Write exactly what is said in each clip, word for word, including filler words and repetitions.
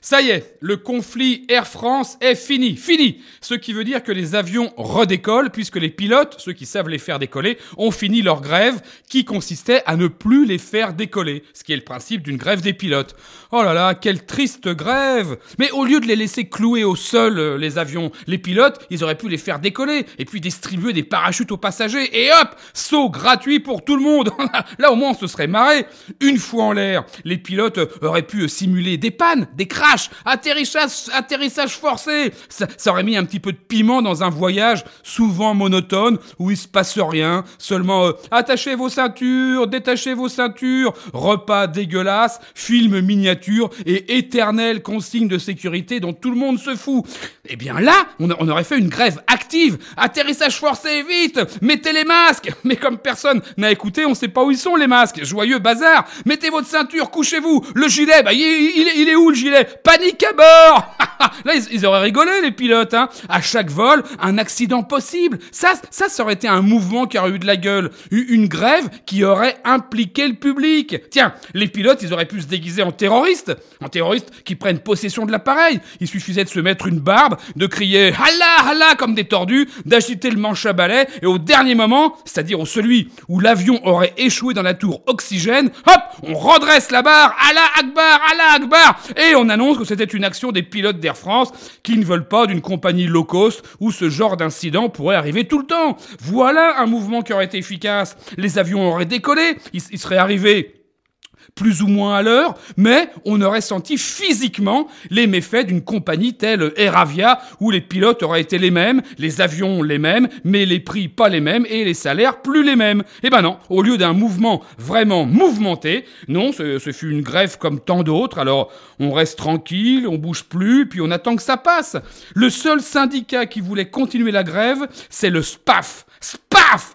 Ça y est, le conflit Air France est fini, fini. Ce qui veut dire que les avions redécollent puisque les pilotes, ceux qui savent les faire décoller, ont fini leur grève qui consistait à ne plus les faire décoller. Ce qui est le principe d'une grève des pilotes. Oh là là, quelle triste grève! Mais au lieu de les laisser clouer au sol, euh, les avions, les pilotes, ils auraient pu les faire décoller et puis distribuer des parachutes aux passagers et hop, saut gratuit pour tout le monde. Là au moins on se serait marré. Une fois en l'air, les pilotes auraient pu simuler des pannes, des crashs, atterrissage, atterrissage forcé. Ça, ça aurait mis un petit peu de piment dans un voyage souvent monotone où il se passe rien. Seulement euh, attachez vos ceintures, détachez vos ceintures, repas dégueulasse, film miniature et éternelle consigne de sécurité dont tout le monde se fout. Eh bien là, on, a, on aurait fait une grève active. Atterrissage forcé, vite. Mettez les masques. Mais comme personne n'a écouté, on sait pas où ils sont les masques. Joyeux bazar. Mettez votre ceinture, couchez-vous. Le gilet, bah il, il, il est où le gilet? Panique à bord. Là, ils, ils auraient rigolé les pilotes. Hein. À chaque vol, un accident possible. Ça, ça, ça aurait été un mouvement qui aurait eu de la gueule. Une grève qui aurait impliqué le public. Tiens, les pilotes, ils auraient pu se déguiser en terroristes. En terroristes qui prennent possession de l'appareil. Il suffisait de se mettre une barbe, de crier « Allah, Allah » comme des tordus, d'agiter le manche à balai, et au dernier moment, c'est-à-dire au celui où l'avion aurait échoué dans la tour oxygène, hop, on redresse la barre « Allah Akbar, Allah Akbar » et on annonce que c'était une action des pilotes d'Air France qui ne veulent pas d'une compagnie low cost où ce genre d'incident pourrait arriver tout le temps. Voilà un mouvement qui aurait été efficace. Les avions auraient décollé, ils, ils seraient arrivés plus ou moins à l'heure, mais on aurait senti physiquement les méfaits d'une compagnie telle Air Avia, où les pilotes auraient été les mêmes, les avions les mêmes, mais les prix pas les mêmes et les salaires plus les mêmes. Eh ben non, au lieu d'un mouvement vraiment mouvementé, non, ce, ce fut une grève comme tant d'autres, alors on reste tranquille, on bouge plus, puis on attend que ça passe. Le seul syndicat qui voulait continuer la grève, c'est le SPAF. SPAF!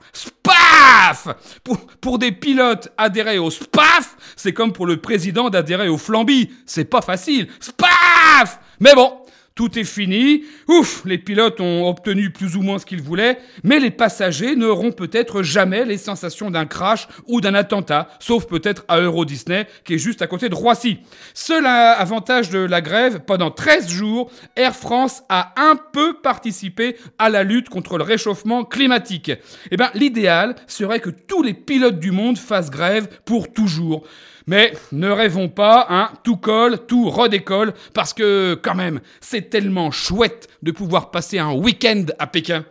SPAF! Pour, pour des pilotes adhérer au SPAF, c'est comme pour le président d'adhérer au Flamby. C'est pas facile. SPAF! Mais bon, tout est fini. Ouf, les pilotes ont obtenu plus ou moins ce qu'ils voulaient, mais les passagers n'auront peut-être jamais les sensations d'un crash ou d'un attentat, sauf peut-être à Euro Disney, qui est juste à côté de Roissy. Seul avantage de la grève, pendant treize jours, Air France a un peu participé à la lutte contre le réchauffement climatique. Eh ben, l'idéal serait que tous les pilotes du monde fassent grève pour toujours. Mais ne rêvons pas, hein, tout colle, tout redécolle, parce que quand même, c'est tellement chouette de pouvoir passer un week-end à Pékin.